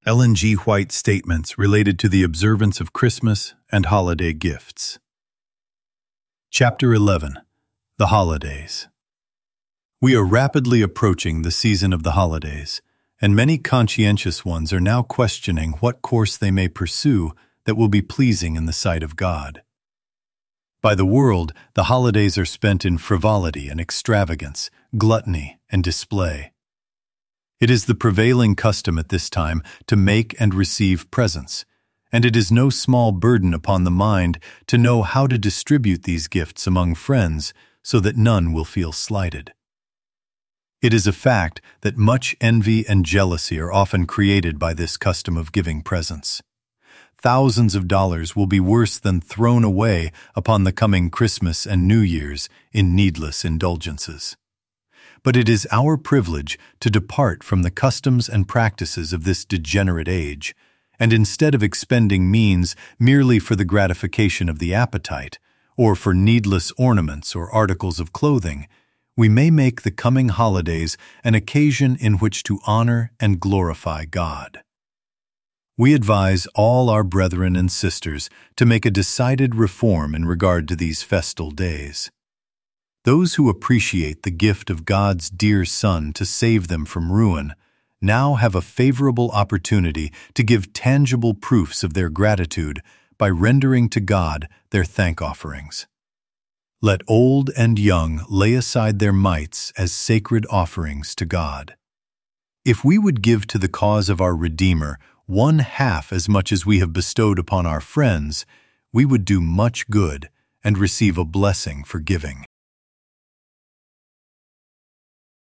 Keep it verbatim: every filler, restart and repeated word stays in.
Ellen G. White Statements Related to the Observance of Christmas and Holiday Gifts. Chapter eleven. The Holidays. We are rapidly approaching the season of the holidays, and many conscientious ones are now questioning what course they may pursue that will be pleasing in the sight of God. By the world, the holidays are spent in frivolity and extravagance, gluttony and display. It is the prevailing custom at this time to make and receive presents, and it is no small burden upon the mind to know how to distribute these gifts among friends so that none will feel slighted. It is a fact that much envy and jealousy are often created by this custom of giving presents. Thousands of dollars will be worse than thrown away upon the coming Christmas and New Year's in needless indulgences. But it is our privilege to depart from the customs and practices of this degenerate age, and instead of expending means merely for the gratification of the appetite, or for needless ornaments or articles of clothing, we may make the coming holidays an occasion in which to honor and glorify God. We advise all our brethren and sisters to make a decided reform in regard to these festal days. Those who appreciate the gift of God's dear Son to save them from ruin now have a favorable opportunity to give tangible proofs of their gratitude by rendering to God their thank offerings. Let old and young lay aside their mites as sacred offerings to God. If we would give to the cause of our Redeemer one half as much as we have bestowed upon our friends, we would do much good and receive a blessing for giving.